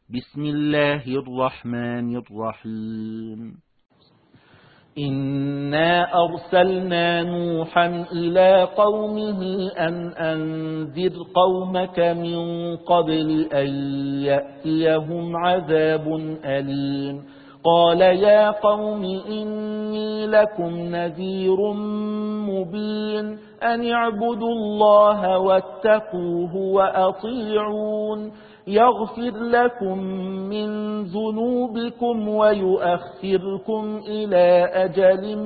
بسم الله الرحمن الرحيم. إنا أرسلنا نوحا إلى قومه أن أنذر قومك من قبل أن يأتيهم عذاب أليم. قال يا قوم إني لكم نذير مبين أن اعبدوا الله واتقوه وأطيعون يغفر لكم من ذنوبكم ويؤخركم إلى أجل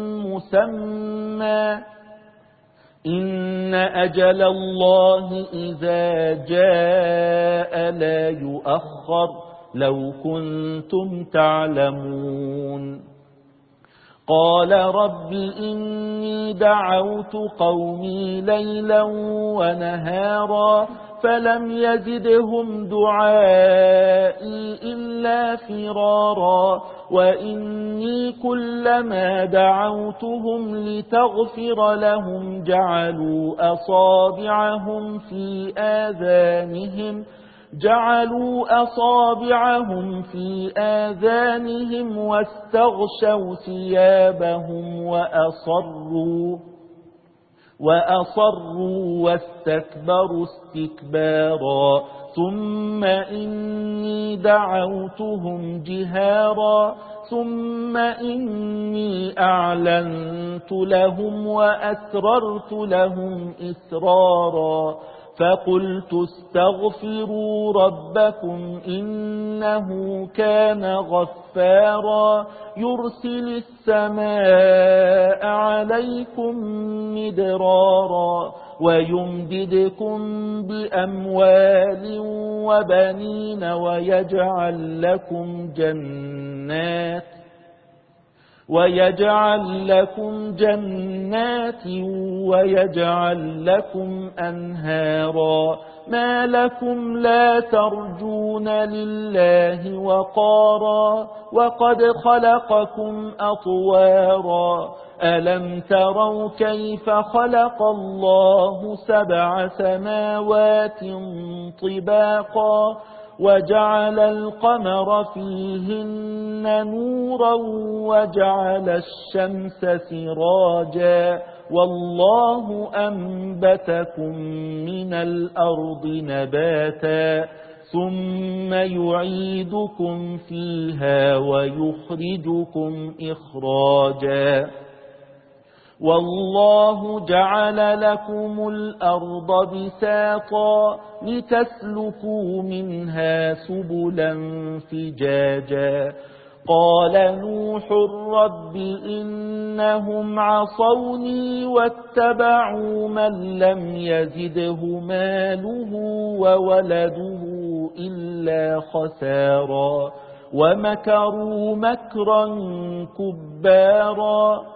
مسمى إن أجل الله إذا جاء لا يؤخر لو كنتم تعلمون. قال رب إني دعوت قومي ليلا ونهارا فلم يزدهم دعائي إلا فرارا وإني كلما دعوتهم لتغفر لهم جعلوا أصابعهم في آذانهم واستغشوا ثيابهم وأصروا واستكبروا استكبارا ثم إني دعوتهم جهارا ثم إني أعلنت لهم وأسررت لهم إسرارا فقلت استغفروا ربكم إنه كان غفارا يرسل السماء عليكم مدرارا ويمددكم بأموال وبنين ويجعل لكم جنات ويجعل لكم أنهارا ما لكم لا ترجون لله وقارا وقد خلقكم أطوارا ألم تروا كيف خلق الله 7 سماوات طباقا وجعل القمر فيهن نورا وجعل الشمس سراجا والله أنبتكم من الأرض نباتا ثم يعيدكم فيها ويخرجكم إخراجا والله جعل لكم الأرض بساطا لتسلكوا منها سبلا فجاجا قال نوح رب إنهم عصوني واتبعوا من لم يزده ماله وولده إلا خسارا ومكروا مكرا كبارا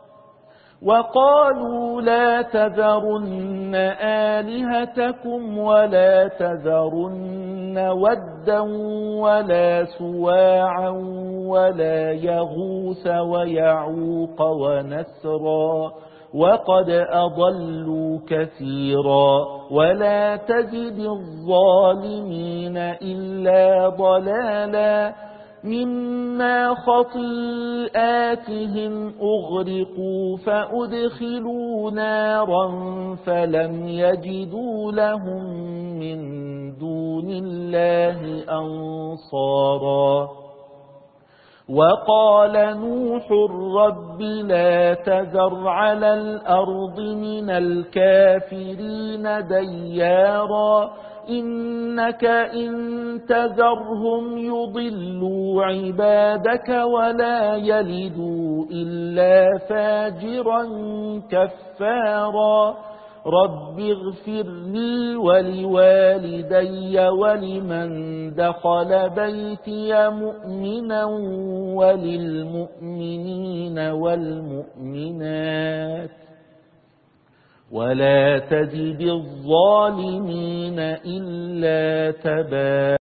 وقالوا لا تذرن آلهتكم ولا تذرن ودا ولا سواعا ولا يغوث ويعوق ونسرا وقد أضلوا كثيرا ولا تزد الظالمين إلا ضلالا مما خطيئاتهم أغرقوا فأدخلوا نارا فلم يجدوا لهم من دون الله أنصارا وقال نوح رب لا تذر على الأرض من الكافرين ديارا إنك إن تذرهم يضلوا عبادك ولا يلدوا إلا فاجرا كفارا رب اغفر لي ولوالدي ولمن دخل بيتي مؤمنا وللمؤمنين والمؤمنات ولا تزد الظالمين إلا تبارا.